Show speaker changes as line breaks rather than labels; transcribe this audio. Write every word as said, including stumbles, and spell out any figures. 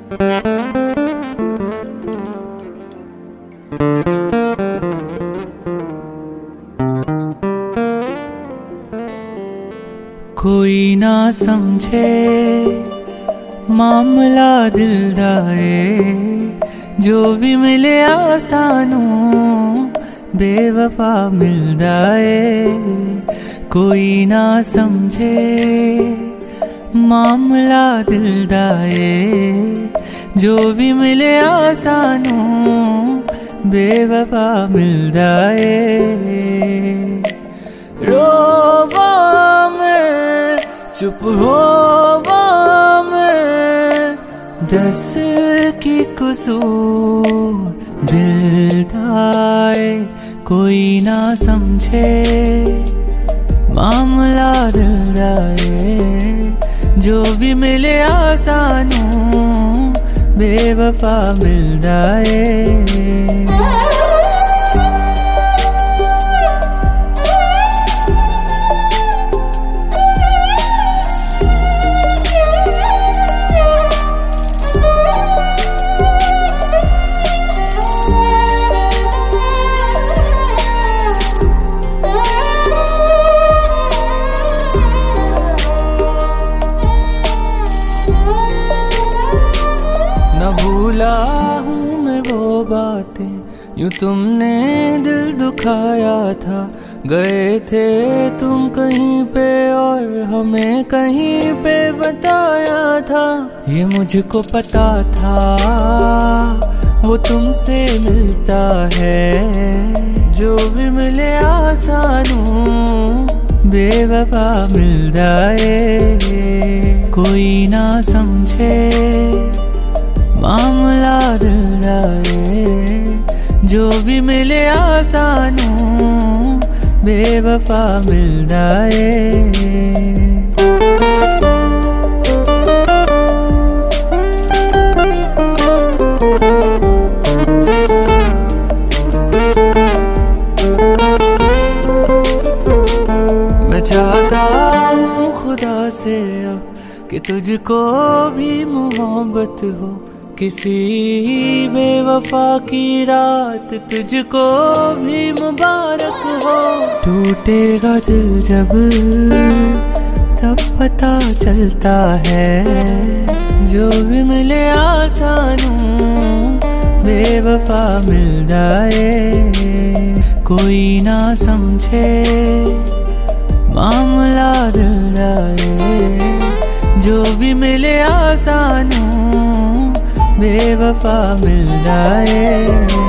कोई ना समझे मामला दिल दाए, जो भी मिले आसानों बेवफा मिलदा है। कोई ना समझे मामला दिल दाए, जो भी मिले आसानों बेवफा मिलदा है। रोवा मैं चुप होवा मैं, दस की कसूर दिल दाए। कोई ना समझे मामला दिल दाए, जो भी मिले आसानों बेवफा मिलदा है। न भूला हूँ मैं वो बातें यूं तुमने दिल दुखाया था। गए थे तुम कहीं पे और हमें कहीं पे बताया था। ये मुझको पता था वो तुमसे मिलता है, जो भी मिले आसानों बेवफा मिलदा है। कोई ना समझे मामला दिल दाए, जो भी मिले आसानों बेवफा मिलदा है। मैं चाहता हूँ खुदा से अब कि तुझको भी मोहब्बत हो, किसी बेवफा की रात तुझको भी मुबारक हो। टूटेगा दिल जब तब पता चलता है, जो भी मिले आसानों बेवफा मिलदा है। कोई ना समझे मामला दिल दाए, जो भी मिले आसानों बेवफा मिलदा है।